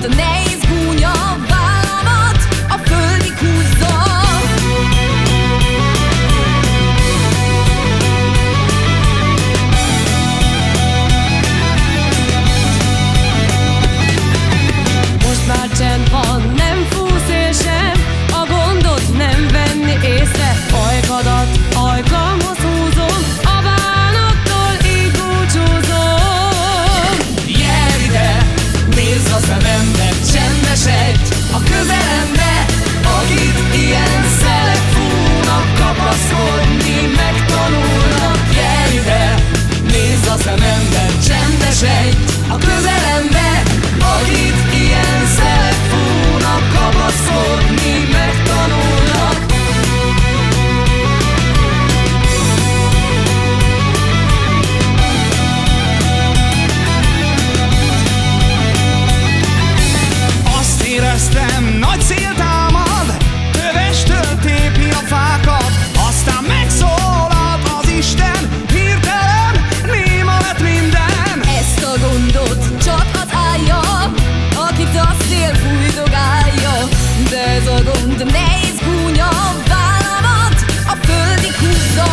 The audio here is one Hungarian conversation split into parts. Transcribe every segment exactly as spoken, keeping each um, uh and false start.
gond, ne izgulj a vállamat, a földig húzza. Most már csend van, nem fúsz él sem, a gondot nem venni észre. Ajkadat ajkamhoz húzom, a bánattól így búcsúzom. Gyere ide, nézz a szemembe, csendesedj a közelembe, akit ilyen szelek fúnak, kapaszkodni megtanulnak. Gyere ide, nézz a szemembe, csendesedj a közelembe, akit ilyen szelek fúnak, kapaszkodni megtanulnak. Azt éreztem, nagy szél támad, kövestől tépi a fákat, aztán megszólalt az Isten, hirtelen néma lett minden. Ezt a gondot csak az állja, akit a szél fújdogálja. De ez a gond, ne izgulj a vállamat, a földig húzza.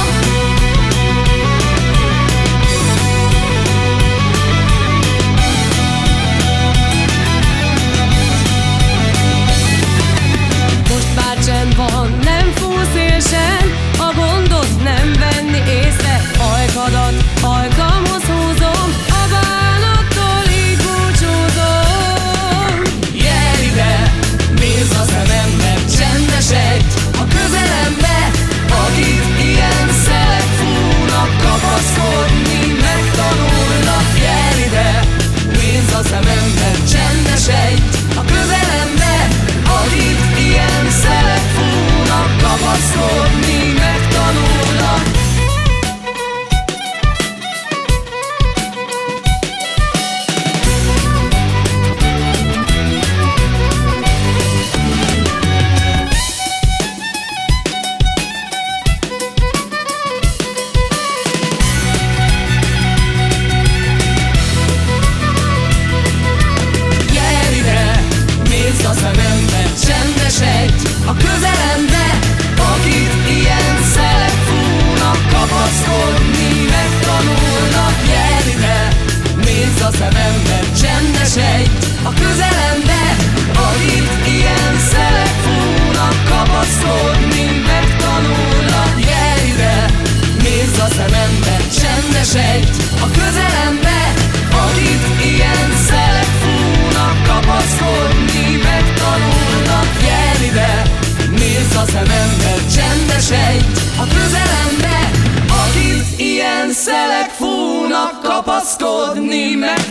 Most már csend van, nem fúsz él sem, a gondot nem venni észre. Ajkadat ajkamhoz húzom, a bánattól így búcsúzom. Gyere ide, nézz a szemembe, csendesedj a közelembe, akit ilyen szelek fúnak, kapaszkodni megtanulnak. Gyere ide, nézz a szemembe, csendesedj a közelembe, akit ilyen szelek fúnak, kapaszkodni megtanulnak. Gyere ide, nézz a szemembe, csendesedj a közelembe, akit ilyen szelek fúnak, kapaszkodni megtanulnak. Gyere ide, nézz a szemembe, csendesedj a közelembe, akit ilyen szelek fúnak, kapaszkodni megtanulnak. Gyere ide, nézz a szemembe, csendesedj a közelembe, akit ilyen szelek fúnak, kapaszkodni megtanulnak. Gyere ide, nézz a szemembe, csendesedj a közelembe, akit ilyen szelek fúnak, kapaszkodni megtanulnak.